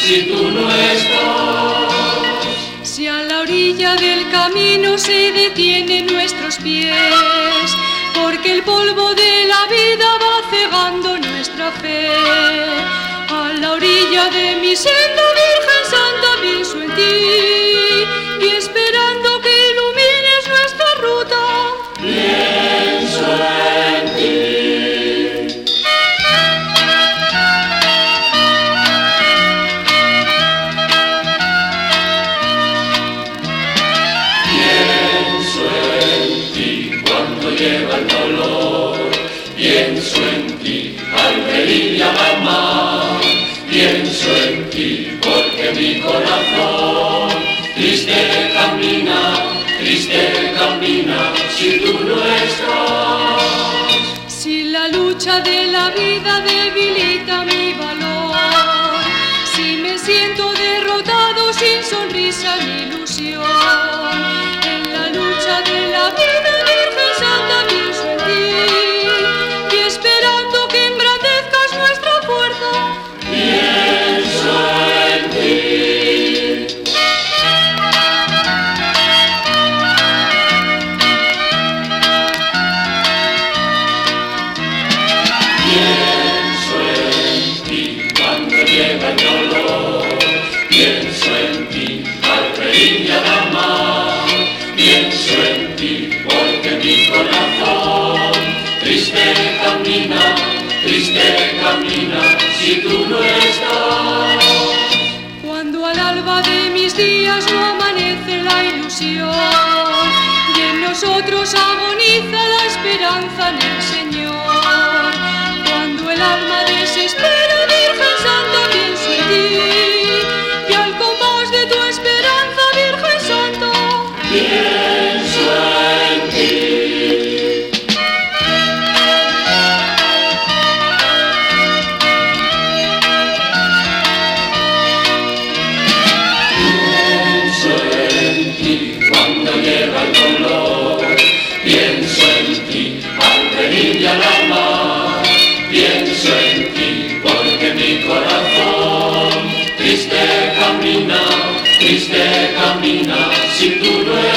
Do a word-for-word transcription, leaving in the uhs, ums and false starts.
si tú no estás. Si a la orilla del camino se detienen nuestros pies, porque el polvo de la vida va cegando nuestra fe. A la orilla de mi senda, Virgen Santa, pienso en ti, y esperando que ilumines nuestra ruta, pienso en ti. Pienso en ti cuando llega el dolor, pienso en ti al venir y al amar, pienso en ti porque mi corazón triste camina, triste camina si tú no estás. Si la lucha de la vida debilita mi valor, si me siento derrotado sin sonrisa ni ilusión, en la lucha de la vida, Virgen Santa, pienso en ti, y esperando que engrandezcas nuestra fuerza, pienso en ti. Pienso en ti cuando llega el dolor, pienso en ti al reír y al amar, pienso en ti porque mi corazón triste camina, triste camina si tú no estás. cuando al alba de mis días no amanece la ilusión, y en nosotros agoniza la esperanza en el Señor, cuando el alma desespera, Virgen Santa, pienso en ti, y al compás de tu esperanza, Virgen Santa, Pienso en ti. Pienso en ti cuando llega el dolor, pienso en ti al venir y al amar, pienso en ti porque mi corazón triste camina, triste camina si tú no